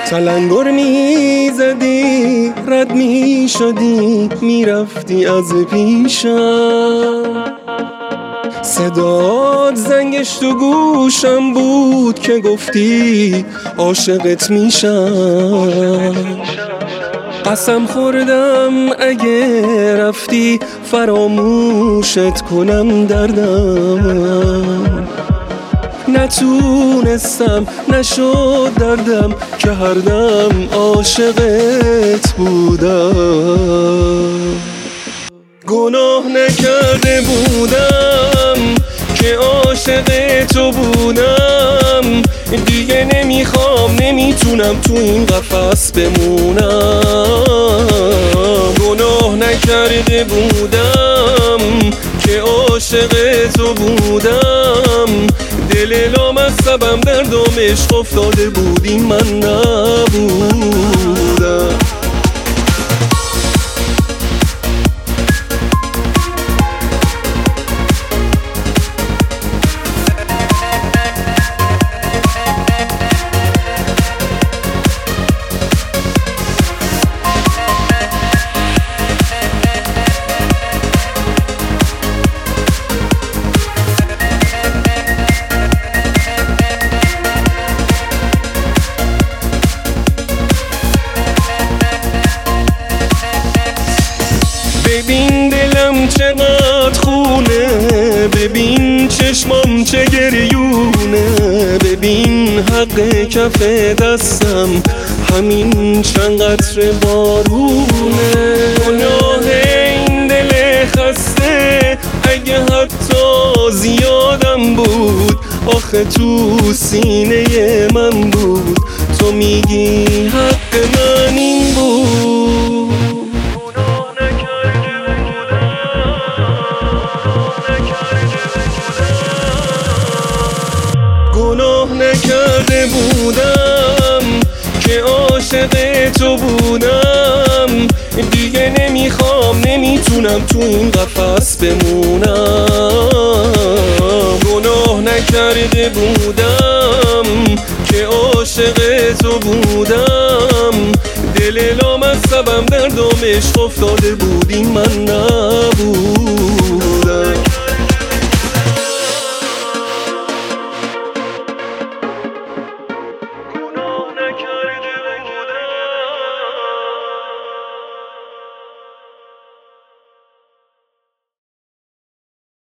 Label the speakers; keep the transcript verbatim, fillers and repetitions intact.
Speaker 1: تلنگر می زدی رد می شدی می رفتی از پیشم، صدات زنگش تو گوشم بود که گفتی عاشقت میشم. قسم خوردم اگه رفتی فراموشت کنم دردم، نتونستم نشد دردم که هر دم عاشقت بودم. گناه نکرده بودم که عاشق تو بودم، دیگه نمیخوام نمیتونم تو این قفس بمونم. گناه نکرده بودم که عاشق تو بودم، دل لامصبم در دام عشق افتاده بودی من نبودم. ببین دلم چقدر خونه، ببین چشمام چه گریونه، ببین حق کف دستم همین چند قطره بارونه. گناه این دل خسته اگه حتی زیادم بود، آخه تو سینه من بود، تو میگی حق من این بود. گناه نکرده بودم که عاشق تو بودم، دیگه نمیخوام نمیتونم تو این قفس بمونم. گناه نکرده بودم که عاشق تو بودم، دل لامصبم در دام عشق افتاده بودی من نبودم.